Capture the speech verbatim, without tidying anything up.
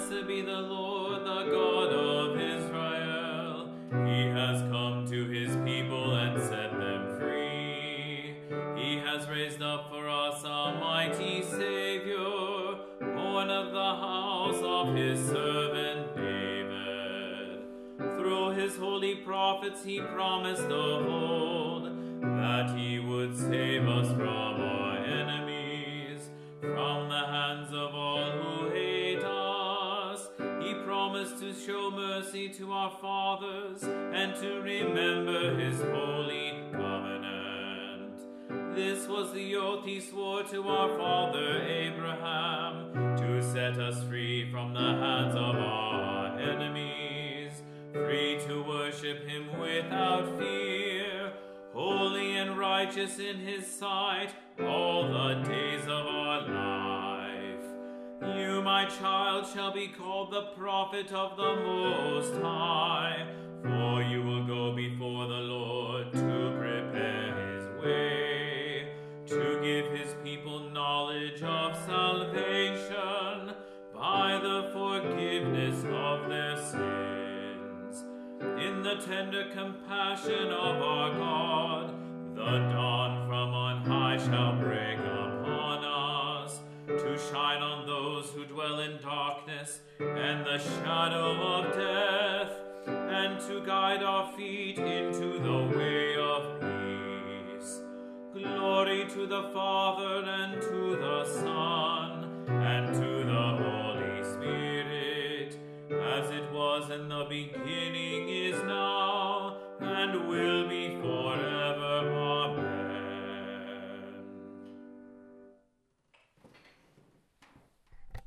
Blessed be the Lord, the God of Israel. He has come to his people and set them free. He has raised up for us a mighty Savior, born of the house of his servant David. Through his holy prophets he promised of old that he would save us from our enemies, from the hands of all who hate us. He promised to show mercy to our fathers and to remember his holy covenant. This was the oath he swore to our father Abraham, to set us free from the hands of our enemies, free to worship him without fear, holy and righteous in his sight all the days of our life. You, my child, shall be called the prophet of the Most High, for you will go before the Lord to prepare his way, to give his people knowledge of salvation by the forgiveness of their sins. In the tender compassion of our God, the dawn from on high shall break upon us, to shine on those who dwell in darkness and the shadow of death, and to guide our feet into the way of peace. Glory to the Father, and to the Son, and to the Holy Spirit, as it was in the beginning, is now, and will be forever.